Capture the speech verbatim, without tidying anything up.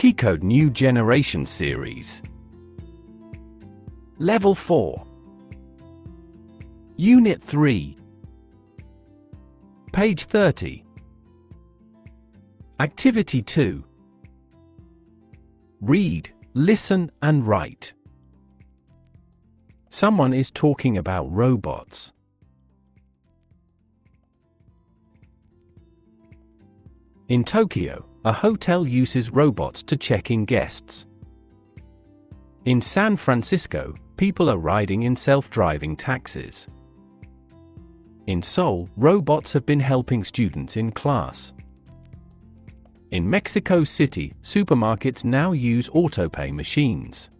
Keycode New Generation Series. Level four. Unit three. Page thirty. Activity two. Read, listen, and write. Someone is talking about robots. In Tokyo, a hotel uses robots to check in guests. In San Francisco, people are riding in self-driving taxis. In Seoul, robots have been helping students in class. In Mexico City, supermarkets now use autopay machines.